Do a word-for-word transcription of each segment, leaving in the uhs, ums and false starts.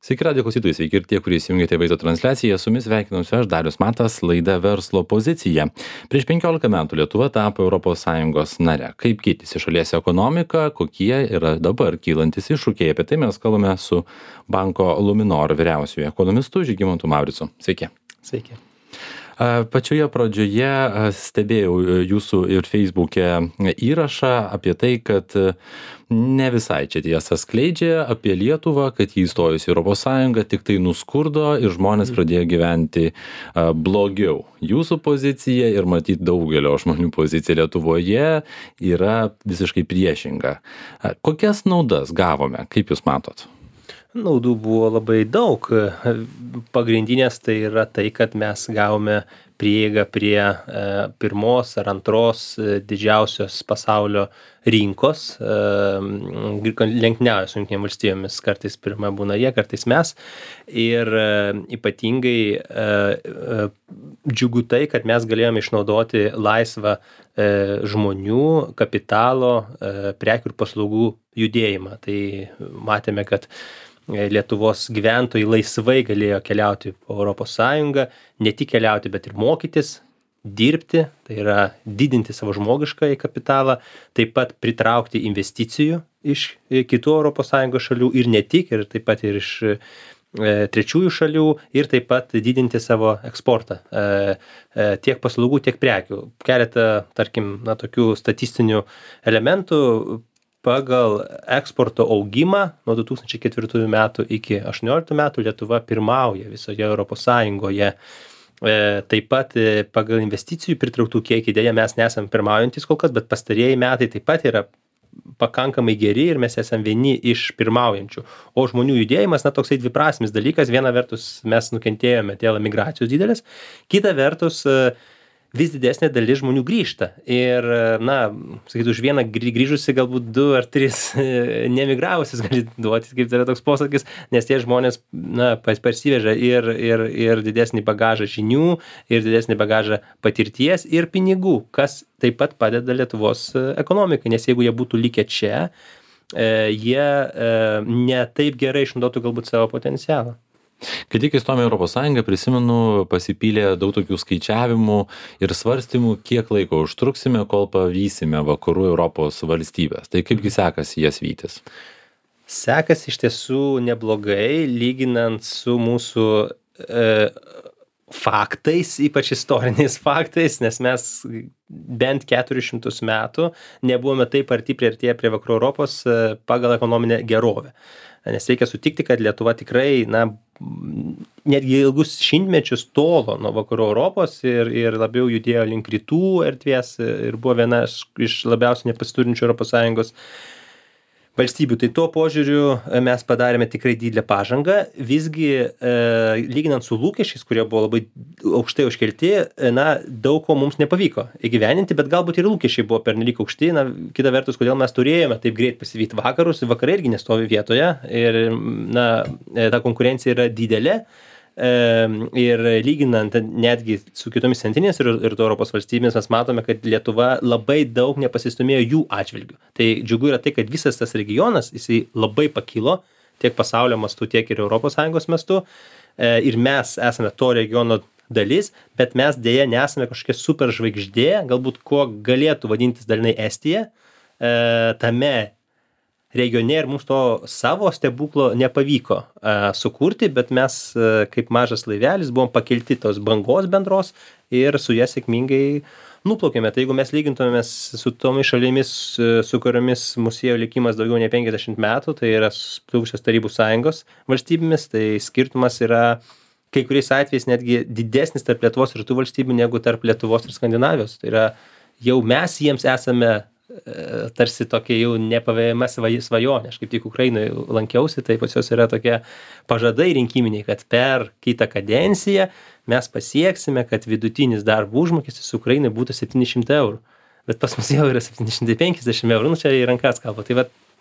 Sveiki radijo klausytojai, sveiki ir tie, kurie įsijungėte vaizdo transliaciją. Su jumis sveikinuosi aš, Darius Matas, laida Verslo pozicija. Prieš penkiolika metų Lietuva tapo Europos Sąjungos nare. Kaip keitėsi šalies ekonomika, kokie yra dabar kylantis iššūkiai. Apie tai mes kalbame su banko Luminor vyriausiuoju ekonomistu Žygimantu Mauricu. Sveiki. Sveiki. Pačioje pradžioje stebėjau jūsų ir Facebook'e įrašą apie tai, kad ne visai čia tiesą skleidžia apie Lietuvą, kad jį įstojus į Europos Sąjungą tik tai nuskurdo ir žmonės pradėjo gyventi blogiau. Jūsų pozicija ir matyt daugelio žmonių pozicija Lietuvoje yra visiškai priešinga. Kokias naudas gavome, kaip jūs matot? Naudų buvo labai daug. Pagrindinės tai yra tai, kad mes gavome prieigą prie e, pirmos ar antros e, didžiausios pasaulio rinkos. E, lenktyniauja su Jungtinėmis valstijomis. Kartais pirma būna jie, kartais mes. Ir e, ypatingai e, e, džiugu tai, kad mes galėjome išnaudoti laisvą e, žmonių, kapitalo, e, prekių ir paslaugų judėjimą. Tai matėme, kad Lietuvos gyventojai laisvai galėjo keliauti po Europos Sąjungą, ne tik keliauti, bet ir mokytis, dirbti, tai yra didinti savo žmogiškąjį kapitalą, taip pat pritraukti investicijų iš kitų Europos Sąjungos šalių ir ne tik, ir taip pat ir iš e, trečiųjų šalių ir taip pat didinti savo eksportą, e, e, tiek paslaugų, tiek prekių. Keletą, tarkim, na, tokių statistinių elementų. Pagal eksporto augimą nuo du tūkstančiai ketvirtųjų metų iki aštuonioliktų metų Lietuva pirmauja visoje Europos Sąjungoje. E, taip pat e, pagal investicijų pritrauktų kiekį, dėja mes nesam pirmaujantis kol kas, bet pastarieji metai taip pat yra pakankamai geri ir mes esam vieni iš pirmaujančių. O žmonių judėjimas, na, toksai dviprasmis dalykas. Viena vertus mes nukentėjome dėl emigracijos didelės, kita vertus e, vis didesnė dalis žmonių grįžta. Ir, na, sakytų, už vieną grįžusi galbūt du ar tris neemigravusius gali duoti, kaip tai yra toks posakis, nes tie žmonės, na, parsiveža ir, ir, ir didesnį bagažą žinių, ir didesnį bagažą patirties ir pinigų, kas taip pat padeda Lietuvos ekonomikai, nes jeigu jie būtų likę čia, jie ne taip gerai išnaudotų galbūt savo potencialą. Kai tik įstojome į Europos Sąjungą, prisimenu, pasipylė daug tokių skaičiavimų ir svarstymų, kiek laiko užtruksime, kol pavysime vakarų Europos valstybės. Tai kaipgi sekasi jas vytis? Sekasi iš tiesų neblogai, lyginant su mūsų e, faktais, ypač istoriniais faktais, nes mes bent keturis šimtus metų nebuvome taip arti priartėję prie vakarų Europos e, pagal ekonominę gerovę. Nes reikia sutikti, kad Lietuva tikrai, na, netgi ilgus šimtmečius tolo nuo vakarų Europos ir, ir labiau judėjo link rytų erdvės ir buvo viena iš labiausiai nepasiturinčių Europos Sąjungos valstybių. Tai tuo požiūriu mes padarėme tikrai didelę pažangą. Visgi, e, lyginant su lūkesčiais, kurie buvo labai aukštai užkelti, na, daug ko mums nepavyko įgyveninti, bet galbūt ir lūkesčiai buvo pernelyg aukšti. Na, kita vertus, kodėl mes turėjome taip greit pasivyti vakarus, vakarai irgi nestovi vietoje ir, na, ta konkurencija yra didelė. Ir lyginant netgi su kitomis centrinės ir, ir Europos valstybėmis, mes matome, kad Lietuva labai daug nepasistumėjo jų atžvilgių. Tai džiugu yra tai, kad visas tas regionas, jisai labai pakilo tiek pasaulio mastu, tiek ir Europos Sąjungos mastu. Ir mes esame to regiono dalis, bet mes dėja nesame kažkokia super žvaigždė, galbūt kuo galėtų vadintis dalinai Estija, tame regione ir mums to savo stebuklo nepavyko uh, sukurti, bet mes uh, kaip mažas laivelis buvom pakelti tos bangos bendros ir su ją sėkmingai nuplaukėme. Tai jeigu mes lygintumėmės su tomis šalimis, uh, su kuriomis mūsų ėjo likimas daugiau nei penkiasdešimt metų, tai yra buvusios Tarybų Sąjungos valstybėmis, tai skirtumas yra kai kuriais atvejais netgi didesnis tarp Lietuvos ir tų valstybių negu tarp Lietuvos ir Skandinavijos. Tai yra jau mes jiems esame tarsi tokia jau nepavėjama svajonė. Aš kaip tik Ukrainoje lankiausi, tai pas jos yra tokie pažadai rinkiminiai, kad per kitą kadenciją mes pasieksime, kad vidutinis darbo užmokestis Ukrainai būtų septyni šimtai eurų. Bet pas mus jau yra septyni šimtai penkiasdešimt eurų, nu čia į rankas kalba. Tai va,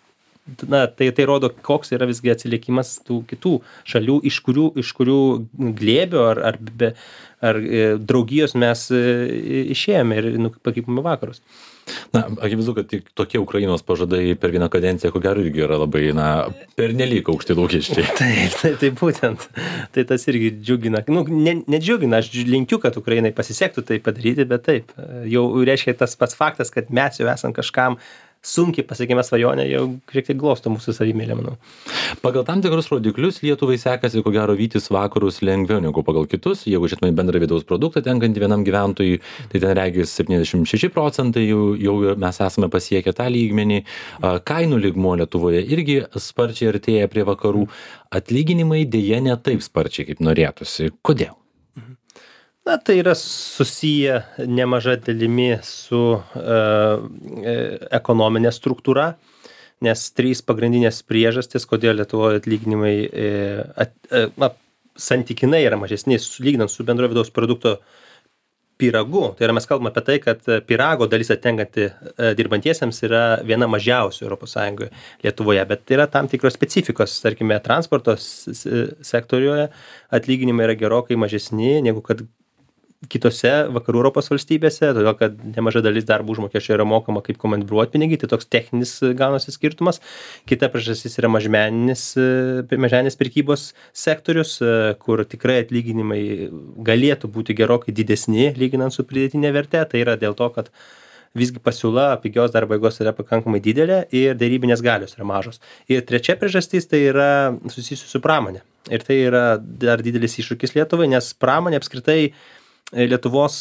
na, tai, tai rodo, koks yra visgi atsilikimas tų kitų šalių, iš kurių, iš kurių glėbio ar, ar, be, ar draugijos mes išėjome ir nukakykime vakarus. Na, akivaizdu, kad tik tokie Ukrainos pažadai per vieną kadenciją, ko gero, irgi yra labai, na, pernelyg aukšti lūkesčiai. Taip, tai, tai būtent. Tai tas irgi džiugina. Nu, ne, nedžiugina, aš linkiu, kad Ukrainai pasisektų tai padaryti, bet taip. Jau reiškia tas pats faktas, kad mes jau esam kažkam sunkiai pasiekėme svajonę, jau šiek tiek glosto mūsų savimėlę, manau. Pagal tam tikrus rodiklius Lietuvai sekasi, ko gero, vytis vakarus lengviau negu pagal kitus. Jeigu žiūrėtume bendrą vidaus produktą tenkantį vienam gyventojui, tai ten regis septyniasdešimt šeši procentai jau, jau mes esame pasiekę tą lygmenį. Kainų lygmuo Lietuvoje irgi sparčiai artėja prie vakarų. Atlyginimai dėja ne taip sparčiai, kaip norėtųsi. Kodėl? Na, tai yra susiję nemaža dalimi su uh, ekonominė struktūra, nes trys pagrindinės priežastys, kodėl Lietuvoje atlyginimai uh, at, uh, na, santykinai yra mažesni, lyginant su bendro vidaus produkto pyragu. Tai yra mes kalbame apie tai, kad pyrago dalis atitenkanti uh, dirbantiesiems yra viena mažiausių Europos Sąjungoje Lietuvoje, bet tai yra tam tikros specifikos, tarkime, transporto sektorijoje atlyginimai yra gerokai mažesni negu kad kitose vakarų Europos valstybėse, todėl kad nemaža dalis darbo užmokesčio yra mokama kaip komandiruotpinigiai, tai toks techninis gaunasi skirtumas. Kita priežastis yra mažmeninis, mažmeninės prekybos sektorius, kur tikrai atlyginimai galėtų būti gerokai didesni, lyginant su pridėtinė verte. Tai yra dėl to, kad visgi pasiūla pigios darbo jėgos yra pakankamai didelė ir derybinės galios yra mažos. Ir trečia priežastis tai yra susijusi su pramonė. Ir tai yra dar didelis iššūkis Lietuvai, nes pramonė apskritai Lietuvos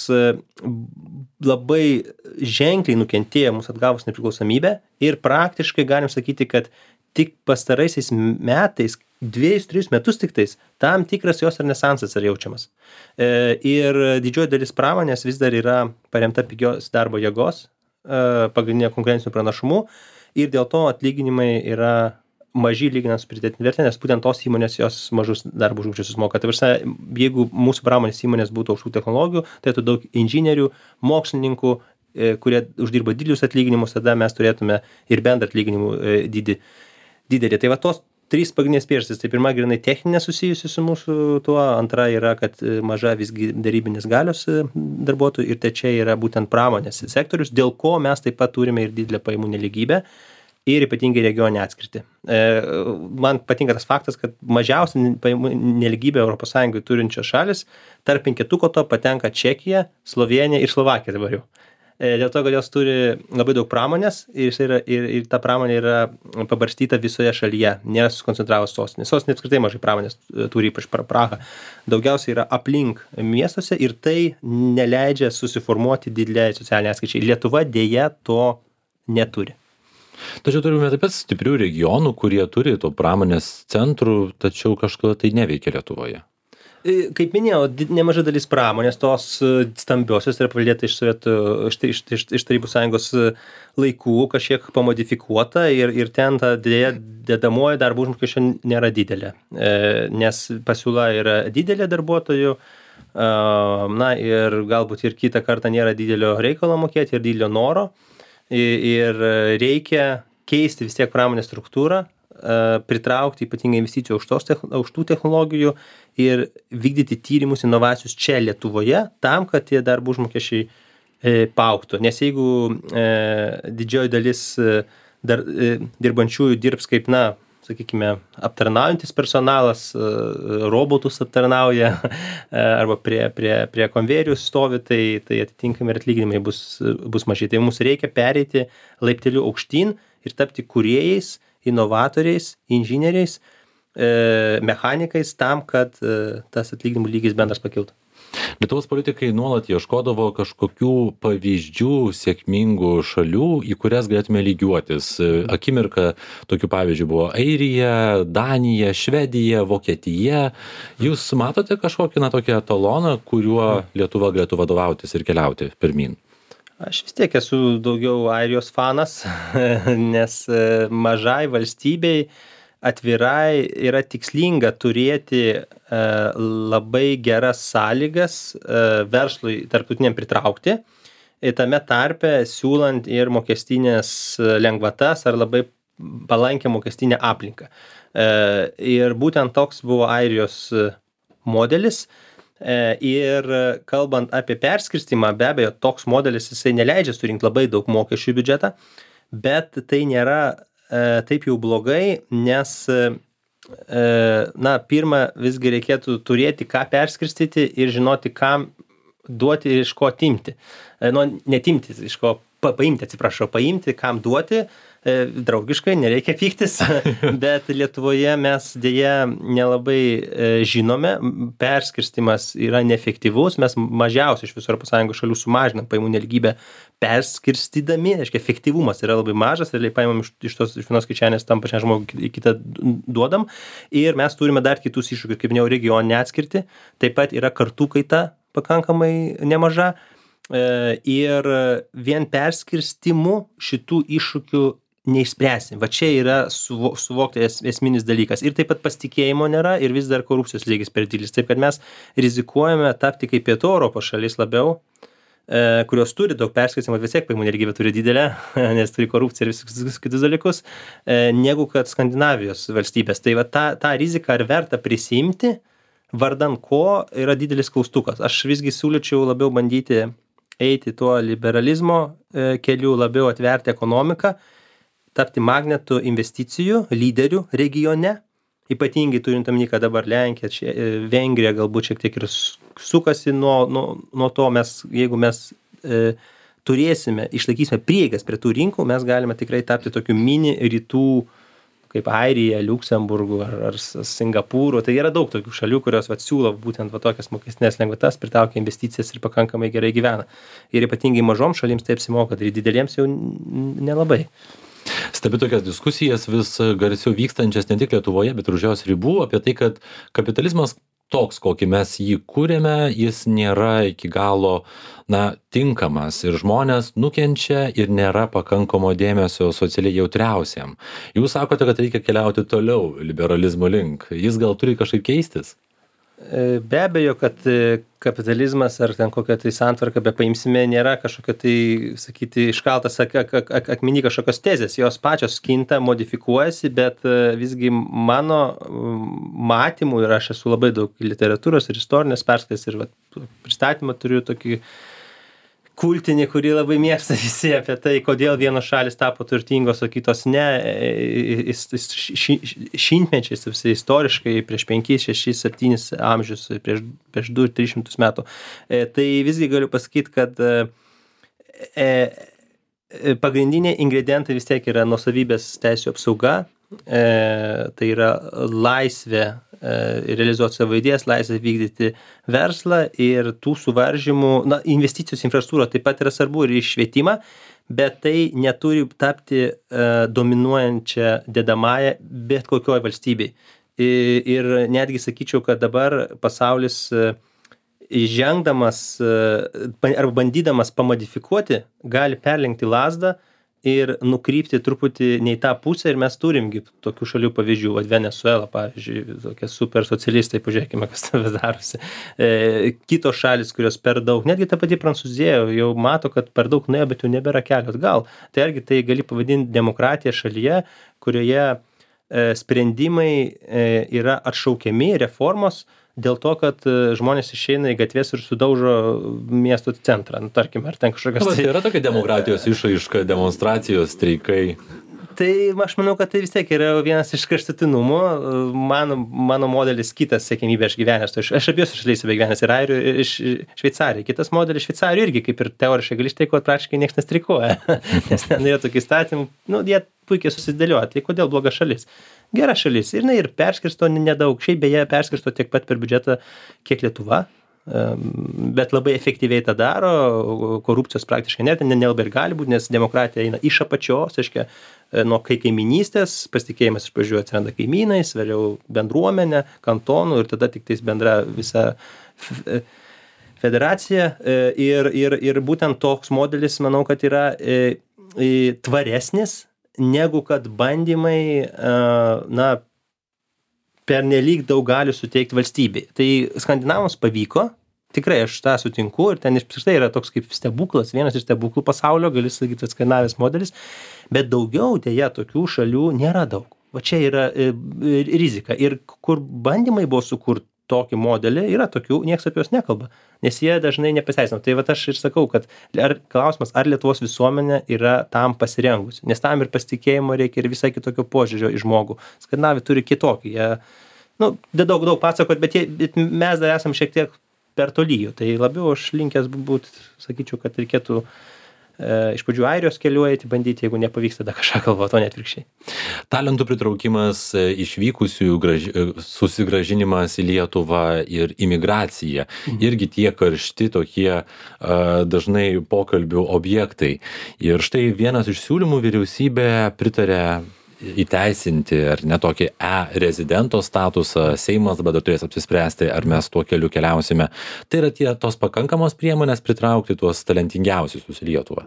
labai ženkliai nukentėjo mūsų atgavus nepriklausomybę ir praktiškai galim sakyti, kad tik pastaraisiais metais, dviejus, trijus metus tik tais, tam tikras jos renesansas yra jaučiamas. Ir didžioji dalis pramonės vis dar yra paremta pigios darbo jėgos, pagrindinė konkurencinių pranašumų ir dėl to atlyginimai yra maži lyginant su pridėtine verte, nes būtent tos įmonės jos mažus darbo užmokesčius sumoka. Tai visą, jeigu mūsų pramonės įmonės būtų aukštų technologijų, tai turėtų daug inžinierių, mokslininkų, kurie uždirba didelius atlyginimus, tada mes turėtume ir bendrą atlyginimų dydį didelį. Tai va tos trys pagrindinės priežastys. Tai pirma, grynai techninė susijusi su mūsų tuo, antra yra, kad maža visgi darybinės galios darbuotojų ir trečia yra būtent pramonės sektorius, dėl ko mes taip pat turime ir didelę pajamų nelygybę ir ypatingai regioninę atskirtį. Man patinka tas faktas, kad mažiausia pajamų nelygybė Europos Sąjungoje turinčios šalis, tarp penketuko to patenka Čekija, Slovėnija ir Slovakija dabar jau. Dėl to, kad jos turi labai daug pramonės ir, yra, ir, ir ta pramonė yra pabarstyta visoje šalyje, nėra sukoncentravus sostinė. Sostinė apskritai mažai pramonės turi, ypač Praha. Daugiausiai yra aplink miestuose ir tai neleidžia susiformuoti dideliai socialiniai atskaičiai. Lietuva dėja to neturi. Tačiau turime taip pat stiprių regionų, kurie turi to pramonės centrų, tačiau kažkodėl tai neveikia Lietuvoje. Kaip minėjau, nemaža dalis pramonės tos stambiosios yra paveldėta iš Sovietų, iš, iš, iš, iš Tarybų Sąjungos laikų, kažkiek pamodifikuota ir, ir ten ta dedamoji darbo užmokesčio nėra didelė, nes pasiūla yra didelė darbuotojų, na ir galbūt ir kitą kartą nėra didelio reikalo mokėti ir didelio noro. Ir reikia keisti vis tiek pramonės struktūrą, pritraukti ypatingai investicijų aukštos, aukštų technologijų ir vykdyti tyrimus, inovacijus čia Lietuvoje, tam, kad tie darbo užmokesčiai paaugtų. Nes jeigu didžioji dalis dar, dirbančiųjų dirbs kaip, na, sakykime, aptarnaujantis personalas, robotus aptarnauja arba prie, prie, prie konvejerių stovi, tai, tai atitinkami ir atlyginimai bus, bus maži. Tai mums reikia pereiti laipteliu aukštyn ir tapti kūrėjais, inovatoriais, inžinieriais, mechanikais tam, kad tas atlyginimų lygis bendras pakiltų. Lietuvos politikai nuolat ieškodavo kažkokių pavyzdžių sėkmingų šalių, į kurias galėtume lygiuotis. Akimirka tokių pavyzdžių buvo Airija, Danija, Švedija, Vokietija. Jūs matote kažkokį na, tokį etaloną, kuriuo Lietuva galėtų vadovautis ir keliauti pirmyn? Aš vis tiek esu daugiau Airijos fanas, nes mažai valstybei atvirai yra tikslinga turėti e, labai geras sąlygas e, verslui tarptautiniam pritraukti, ir tame tarpe siūlant ir mokestinės lengvatas ar labai palankę mokestinę aplinką. Ir būtent toks buvo Airijos modelis. Ir kalbant apie perskirstimą, be abejo, toks modelis jisai neleidžia surinkti labai daug mokesčių į biudžetą, bet tai nėra taip jau blogai, nes, na, pirma, visgi reikėtų turėti, ką perskirstyti ir žinoti, kam duoti ir iš ko atimti. Nu, netimti, iš ko pa, paimti, atsiprašau, paimti, kam duoti, draugiškai, nereikia pyktis, bet Lietuvoje mes dėja nelabai žinome, perskirstimas yra neefektyvus, mes mažiausiai iš visų Europos Sąjungos šalių sumažinam pajamų nelygybę perskirstydami, reiškia, efektyvumas yra labai mažas, realiai paimam iš, iš tos iš vienos kišenės tam pačiam žmogui į kitą duodam ir mes turime dar kitus iššūkius, kaip minėjau, regioninę atskirtį, taip pat yra kartų kaita pakankamai nemaža ir vien perskirstimu šitų iššūkių neišspręsim. Va čia yra suvo, suvokti es, esminis dalykas. Ir taip pat pasitikėjimo nėra ir vis dar korupcijos lygis per didelis. Taip, kad mes rizikuojame tapti kaip Pietų Europos šalis labiau, e, kurios turi daug perskirstimo, vis tiek pajamų nelygybė turi didelę, nes turi korupciją ir visus kitus dalykus, e, negu kad Skandinavijos valstybės. Tai va tą, tą riziką ar verta prisimti, vardan ko yra didelis klaustukas. Aš visgi siūlyčiau labiau bandyti eiti tuo liberalizmo e, keliu, labiau atverti ekonomiką, tapti magnetų investicijų lyderių regione, ypatingai turint omeny, kad dabar Lenkija, čia, Vengrija galbūt šiek tiek ir sukasi nuo, nuo, nuo to, mes, jeigu mes e, turėsime, išlaikysime prieigas prie tų rinkų, mes galime tikrai tapti tokiu mini rytų, kaip Airija, Liuksemburgu ar, ar Singapūru. Tai yra daug tokių šalių, kurios vat, siūlo būtent va, tokias mokestinės lengvatas, pritraukia investicijas ir pakankamai gerai gyvena. Ir ypatingai mažom šalims taip apsimoka, ir dideliems jau nelabai. Stebi tokias diskusijas vis garsiau vykstančias ne tik Lietuvoje, bet ir už jos ribų apie tai, kad kapitalizmas toks, kokį mes jį kūrėme, jis nėra iki galo na, tinkamas ir žmonės nukenčia ir nėra pakankamo dėmesio socialiai jautriausiam. Jūs sakote, kad reikia keliauti toliau liberalizmo link. Jis gal turi kažkaip keistis? Be abejo, kad kapitalizmas ar ten kokią tai santvarką be paimsime nėra kažkokia tai, sakyti, iškaltas ak, ak, ak, ak, akmenį kažkokios tezės. Jos pačios kinta, modifikuojasi, bet visgi mano matymų, ir aš esu labai daug literatūros ir istorinės perskaitęs ir vat, pristatymą turiu tokį kultinį, kurį labai mėgsta visi apie tai, kodėl vienos šalis tapo turtingos, o kitos ne, šimtmečiais, istoriškai, prieš penkis, šešis, septynis amžius, prieš, prieš du tris šimtus metų. Tai visgi galiu pasakyti, kad pagrindiniai ingredientai vis tiek yra nuosavybės teisių apsauga, tai yra laisvė realizuoti savo idėjas, laisvę vykdyti verslą ir tų suvaržymų, na, investicijos infrastruktūra taip pat yra svarbu ir į švietimą, bet tai neturi tapti uh, dominuojančią dedamąją bet kokioje valstybėje. Ir, ir netgi sakyčiau, kad dabar pasaulis uh, žengdamas uh, arba bandydamas pamodifikuoti, gali perlenkti lazdą ir nukrypti truputį ne į tą pusę ir mes turimgi tokių šalių pavyzdžių, va Venesuela, pavyzdžiui, tokie super socialistai, pažiūrėkime, kas tavęs darosi. E, kitos šalis, kurios per daug, netgi ta pati Prancūzija jau mato, kad per daug nuėjo, bet jau nebėra kelio atgal. Tai irgi tai gali pavadinti demokratiją šalyje, kurioje e, sprendimai e, yra atšaukiami, reformos, dėl to, kad žmonės išeina į gatves ir sudaužo miesto centrą, nu, tarkim, ar ten kažkokios... Tai, tai yra tokia demokratijos išraiška, demonstracijos, streikai. Tai aš manau, kad tai vis tiek yra vienas iš kraštutinumų. Mano, mano modelis kitas, siekiamybė, aš gyvenęs. Aš, aš abiejose šalyse gyvenęs ir Airijoj, ir iš Šveicarijoj. Kitas modelis Šveicarijoje irgi, kaip ir teoriškai gali streikuoti, praktiškai niekas nestreikuoja. Nes ten yra tokie įstatymai, nu, jie puikiai susidėlioja. Tai kodėl bloga šalis? Gera šalis. Ir, na, ir perskirsto nedaug. Šiaip beje perskirsto tiek pat per biudžetą, kiek Lietuva. Bet labai efektyviai tą daro, korupcijos praktiškai net nelabai ir gali būti, nes demokratija eina iš apačios, aiškia, nuo kai kaiminystės, pasitikėjimas iš pradžių atsiranda kaimynais, vėliau bendruomenė, kantonų ir tada tik tais bendra visa federacija. Ir, ir, ir būtent toks modelis, manau, kad yra tvaresnis, negu kad bandymai, na, per nelyg daug galių suteikti valstybei. Tai skandinavams pavyko, tikrai aš tą sutinku ir ten apskritai yra toks kaip stebuklas, vienas iš stebuklų pasaulio, gali sakyti, tas Skandinavijos modelis, bet daugiau dėja tokių šalių nėra daug. Va čia yra e, e, rizika. Ir kur bandymai buvo sukurti tokį modelį, yra tokių, niekas apie juos nekalba, nes jie dažnai nepasiteisina. Tai va aš ir sakau, kad ar, klausimas, ar Lietuvos visuomenė yra tam pasirengusi, nes tam ir pasitikėjimo reikia ir visai kitokio požiūrio į žmogų. Skandinavai turi kitokį, jie, nu, daug, daug pasakot, bet, jie, bet mes dar esam šiek tiek per tolyjų, tai labiau aš linkęs būt, sakyčiau, kad reikėtų iš pradžių Airijos keliu eiti, bandyti, jeigu nepavyksta, tada kažką galvoti, o ne atvirkščiai. Talentų pritraukimas, išvykusiųjų graži, susigrąžinimas į Lietuvą ir imigracija. Mhm. Irgi tie karšti tokie dažnai pokalbių objektai. Ir štai vienas iš siūlymų vyriausybė pritarė įteisinti ar ne tokį e-rezidento statusą. Seimas dabar turės apsispręsti, ar mes tuo keliu keliausime. Tai yra tie tos pakankamos priemonės pritraukti tuos talentingiausius į Lietuvą.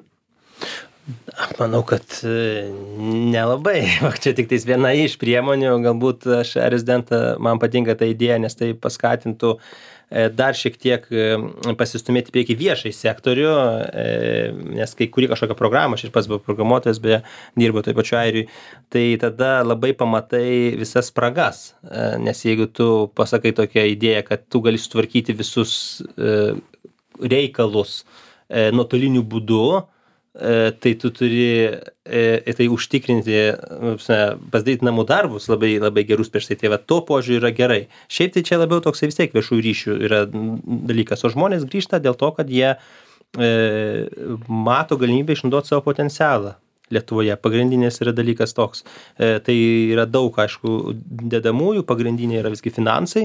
Manau, kad nelabai. Čia tik tais viena iš priemonių, galbūt aš e-rezidentą, man patinka ta idėja, nes tai paskatintų dar šiek tiek pasistumėti prieki viešai sektorių, nes kai kuri kažkokią programą, aš ir pats buvau programuotojas, beje, dirbo toj pačioj Airijoj, tai tada labai pamatai visas spragas, nes jeigu tu pasakai tokią idėją, kad tu gali sutvarkyti visus reikalus nuotoliniu būdu, tai tu turi tai užtikrinti, pasidaryti namų darbus labai, labai gerus prieš tai. Tai va, to požiūrį yra gerai. Šiaip tai čia labiau toksai vis tiek viešųjų ryšių yra dalykas, o žmonės grįžta dėl to, kad jie e, mato galimybę išnaudoti savo potencialą Lietuvoje. Pagrindinės yra dalykas toks. E, tai yra daug, aišku, dedamųjų, pagrindiniai yra visgi finansai.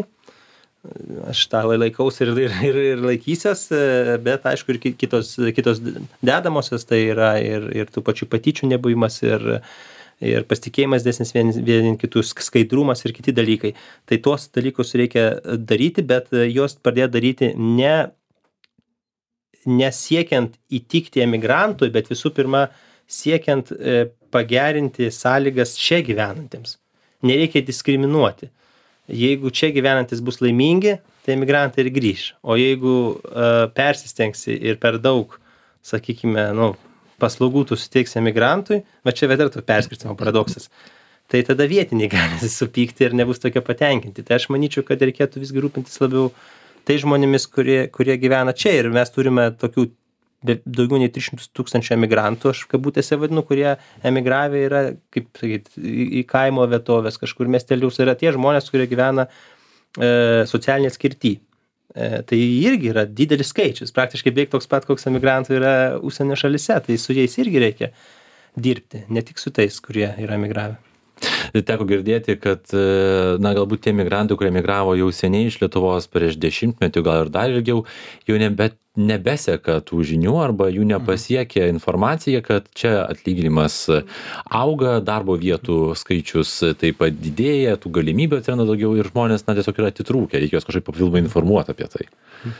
Aš tą laikaus ir, ir, ir, ir laikysiuos, bet aišku ir kitos, kitos dedamosios, tai yra ir, ir tų pačių patyčių nebuvimas ir, ir pasitikėjimas desnis vien, vien kitus, skaidrumas ir kiti dalykai. Tai tuos dalykus reikia daryti, bet juos pradėti daryti ne, nesiekiant įtikti emigrantui, bet visų pirma siekiant pagerinti sąlygas čia gyvenantiems. Nereikia diskriminuoti. Jeigu čia gyvenantis bus laimingi, tai emigrantai ir grįš. O jeigu uh, persistengsi ir per daug, sakykime, nu, paslaugų tu suteiksi emigrantui, bet čia vėliau to perskirstimo paradoksas, tai tada vietiniai gali supykti ir nebus tokie patenkinti. Tai aš manyčiau, kad reikėtų visgi rūpintis labiau tai žmonėmis, kurie, kurie gyvena čia. Ir mes turime tokių daugiau nei tris šimtus tūkstančių emigrantų, aš kabutėse vadinu, kurie emigravę yra, kaip sakyt, į, į kaimo vietovės, kažkur miestelius, yra tie žmonės, kurie gyvena e, socialinė atskirty. E, tai irgi yra didelis skaičius, praktiškai beveik toks pat, koks emigrantų yra užsienio šalyse, tai su jais irgi reikia dirbti, ne tik su tais, kurie yra emigravę. Teko girdėti, kad, na, galbūt tie migrantai, kurie migravo jau seniai iš Lietuvos prieš dešimtmetį, gal ir dar ilgiau, jau nebe, nebeseka tų žinių arba jų nepasiekia informacija, kad čia atlyginimas auga, darbo vietų skaičius taip pat didėja, tų galimybių atsiranda daugiau ir žmonės, na, tiesiog yra atitrūkę, reikia juos kažkaip papildomai informuoti apie tai.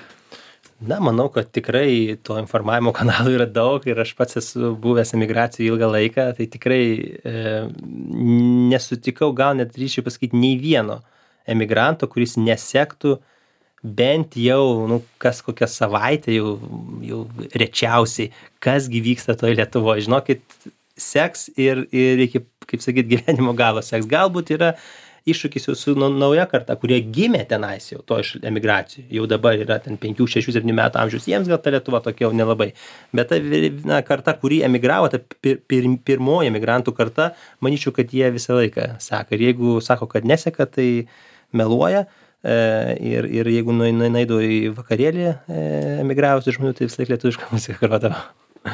Na, manau, kad tikrai to informavimo kanalų yra daug ir aš pats esu buvęs emigracijų ilgą laiką, tai tikrai e, nesutikau, gal net ryšiai pasakyti, nei vieno emigranto, kuris nesektų bent jau, nu, kas kokią savaitę, jau, jau rečiausiai, kasgi vyksta toje Lietuvoje. Žinokit, seks ir, ir iki, kaip sakyt, gyvenimo galo seks. Galbūt yra iššūkis jau su nauja karta, kurie gimė tenais jau to iš emigracijų. Jau dabar yra ten penkių, šešių, septynių metų amžiaus. Jiems gal ta Lietuva tokia jau nelabai. Bet ta na, karta, kuri emigravo, ta pir, pir, pirmoji emigrantų karta, manyčiau, kad jie visą laiką seka. Ir jeigu sako, kad neseka, tai meluoja. E, ir, ir jeigu nueidu į vakarėlį e, emigravusių žmonių, tai visą laiką lietuvišką muziką grodavo.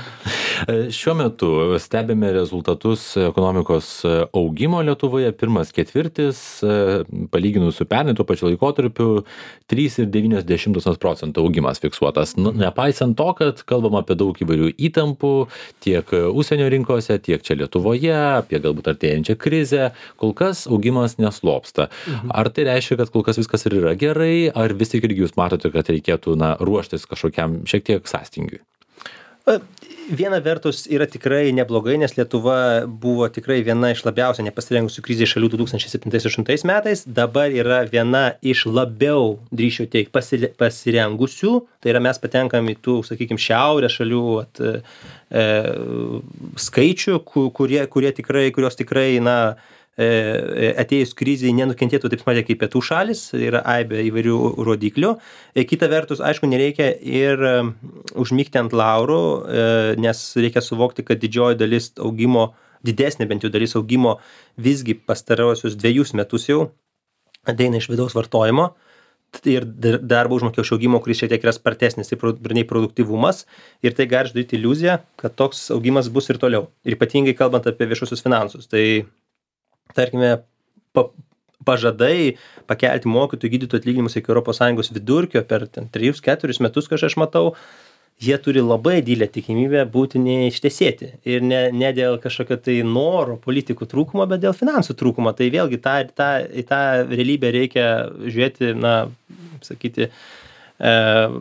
Šiuo metu stebime rezultatus ekonomikos augimo Lietuvoje. Pirmas ketvirtis, palyginus su pernai tuo pačiu laikotarpiu, trys ir devynios dešimtosios procento augimas fiksuotas. Nepaisant to, kad kalbam apie daug įvairių įtampų tiek užsienio rinkose, tiek čia Lietuvoje, apie galbūt artėjančią krizę, kol kas augimas neslopsta. Mhm. Ar tai reiškia, kad kol kas viskas ir yra gerai, ar vis tik irgi jūs matote, kad reikėtų na, ruoštis kažkokiam šiek tiek sąstingiui? Viena vertus yra tikrai neblogai, nes Lietuva buvo tikrai viena iš labiausiai nepasirengusių krizės šalių du tūkstančiai septintais aštuntais metais. Dabar yra viena iš labiau, drįsčiau teigti, pasire- pasirengusių. Tai yra mes patenkam į tų, sakykime, šiaurės šalių at, e, skaičių, ku- kurie, kurie tikrai, kurios tikrai, na, e, atėjus krizai nenukentėtų taip smarkiai kaip pietų šalis, yra aibė įvairių rodiklių. E, Kita vertus, aišku, nereikia ir e, užmygti ant laurų, e, nes reikia suvokti, kad didžioji dalis augimo, didesnė bent jau dalis augimo visgi pastarosius dviejus metus jau ateina iš vidaus vartojimo ir dar- darbo užmokesčio augimo, kuris šiek tiek yra spartesnis tai pro- nei produktyvumas ir tai gali sudaryti iliuziją, kad toks augimas bus ir toliau. Ir ypatingai kalbant apie viešuosius finansus. Tai tarkime, pa, pažadai pakelti mokytojų gydytojų atlyginimus iki Europos Sąjungos vidurkio per ten trejus keturis metus, kažką aš matau, jie turi labai didelę tikimybę būti neištesėti. Ir ne, ne dėl kažkokio tai noro politikų trūkumo, bet dėl finansų trūkumo. Tai vėlgi tą, tą, į tą realybę reikia žiūrėti, na, sakyti, e,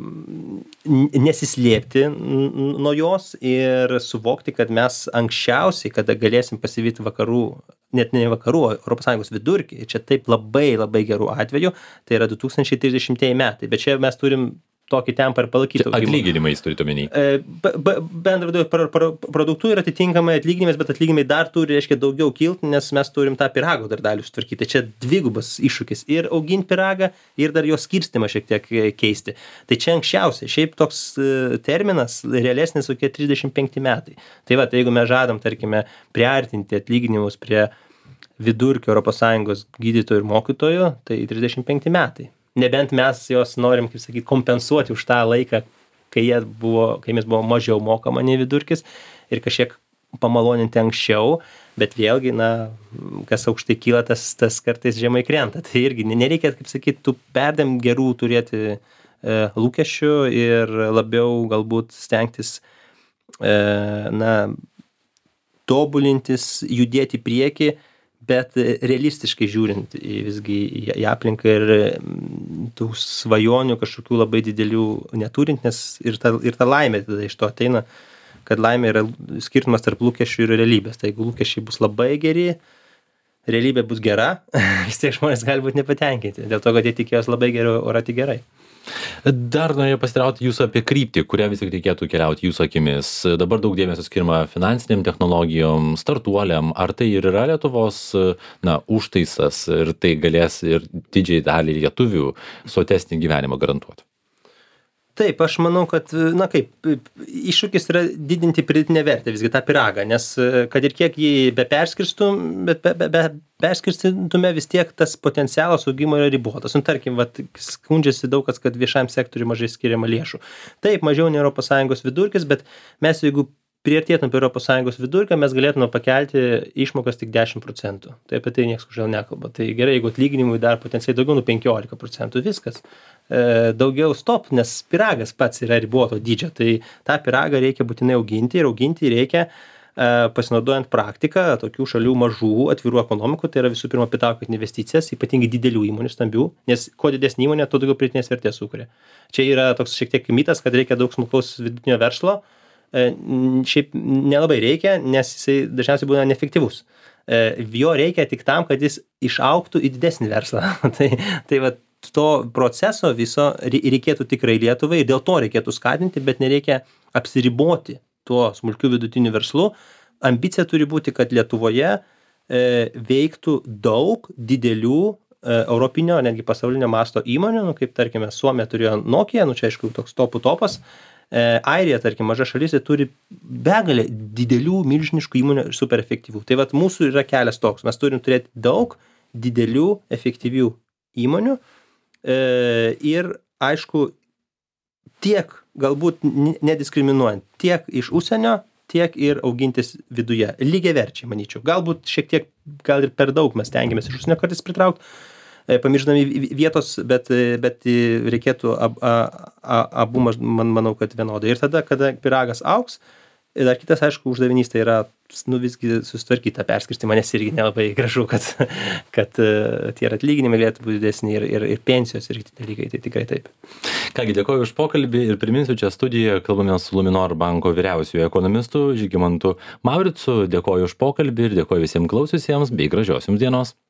n- nesislėpti n- nuo jos ir suvokti, kad mes anksčiausiai, kada galėsim pasivyti vakarų, net ne vakarų, o Europos Sąjungos vidurkį, čia taip labai labai gerų atveju, tai yra du tūkstančiai trisdešimtieji metai, bet čia mes turim tokį tempą ir palaikyti augimą. Atlyginimais turite omeny. E, b- b- Bendro vidaus pro- pro- produktų yra atitinkamai atlyginimas, bet atlyginimai dar turi, reiškia, daugiau kilti, nes mes turim tą pyrago dar dalį sutvarkyti. Čia dvigubas iššūkis ir auginti pyragą, ir dar jo skirstimą šiek tiek e, keisti. Tai čia anksčiausiai, šiaip toks e, terminas realesnis kokie trisdešimt penkti metai. Tai va, tai jeigu mes žadam, tarkime, priartinti atlyginimus prie vidurkio Europos Sąjungos gydytojų ir mokytojų, tai trisdešimt penkti metai. Nebent mes jos norim, kaip sakyti, kompensuoti už tą laiką, kai jie buvo, kai mes buvo mažiau mokama nei vidurkis ir kažkiek pamaloninti anksčiau, bet vėlgi, na, kas aukštai kyla, tas, tas kartais žemai krenta. Tai irgi nereikia, kaip sakyti, tų perdėm gerų turėti e, lūkesčių ir labiau galbūt stengtis, e, na, tobulintis, judėti į priekį, bet realistiškai žiūrint į visgi į, į aplinką ir mm, tų svajonių kažkokių labai didelių neturint, nes ir ta, ir ta laimė tada iš to ateina, kad laimė yra skirtumas tarp lūkesčių ir realybės. Tai jeigu lūkesčiai bus labai geri, realybė bus gera, vis tiek žmonės gali būti nepatenkinti, dėl to, kad jie tikėjos labai geriau, o yra tik gerai. Dar norėjau pasiteirauti jūsų apie kryptį, kurią vis tik reikėtų keliauti jūsų akimis. Dabar daug dėmesio skiriama finansiniam technologijom, startuoliam. Ar tai ir yra Lietuvos, na, užtaisas ir tai galės ir didžiai dalį lietuvių sotesnį gyvenimą garantuoti? Taip, aš manau, kad, na kaip, iššūkis yra didinti pridėtinę vertę, visgi tą pyragą, nes kad ir kiek jį be perskirstum, bet be, be, be perskirstytume, vis tiek tas potencialas augimo yra ribotas. Nu, tarkim, vat, skundžiasi daug kas, kad viešam sektoriui mažai skiriama lėšų. Taip, mažiau nei Europos Sąjungos vidurkis, bet mes jeigu priartėtume prie Europos Sąjungos vidurkio, mes galėtume pakelti išmokas tik dešimt procentų. Tai apie tai niekas kažkodėl nekalba. Tai gerai, jeigu atlyginimui dar potencialiai daugiau, nu penkiolika procentų, viskas. E, daugiau stop, nes pyragas pats yra riboto dydžio. Tai tą pyragą reikia būtinai auginti ir auginti reikia e, pasinaudojant praktiką tokių šalių mažų, atvirų ekonomikų, tai yra visų pirma pritraukiant investicijas, ypatingai didelių įmonių, stambių, nes kuo didesnė įmonė, tuo daugiau pridėtinės vertės sukuria. Čia yra toks šiek tiek mitas, kad reikia daug smulkaus vidutinio verslo. Šiaip nelabai reikia, nes jisai dažniausiai būna neefektyvus. Jo reikia tik tam, kad jis išaugtų į didesnį verslą. tai tai va, to proceso viso reikėtų tikrai Lietuvai ir dėl to reikėtų skatinti, bet nereikia apsiriboti tuo smulkiu vidutiniu verslu. Ambicija turi būti, kad Lietuvoje e, veiktų daug didelių e, europinio, netgi pasaulinio masto įmonių, nu, kaip tarkime Suomija turėjo Nokia, nu čia aišku toks topų topas. Airija, tarkim, maža šalis, jie turi begalę didelių, milžiniškų įmonių ir super efektyvių. Tai vat mūsų yra kelias toks. Mes turim turėti daug didelių, efektyvių įmonių e, ir, aišku, tiek, galbūt nediskriminuojant, tiek iš užsienio, tiek ir augintis viduje. Lygiaverčiai, manyčiau. Galbūt šiek tiek, gal ir per daug mes tengiamės iš užsienio kartais pritraukti, pamiršdami vietos, bet, bet reikėtų ab, a, a, abu, man, manau, kad vienodai. Ir tada, kada pyragas augs, ir dar kitas, aišku, uždavinys tai yra, nu, visgi susitvarkyti tą perskirstimą, nes irgi nelabai gražu, kad, kad uh, tie atlyginimai galėtų būti didesni ir, ir, ir pensijos ir kiti dalykai, tai tikrai taip. Kągi, dėkoju už pokalbį ir priminsiu, čia studijoje kalbame su Luminor banko vyriausiuoju ekonomistu Žygimantu Mauricu. Dėkoju už pokalbį ir dėkoju visiems klausiusiems bei gražios jums dienos.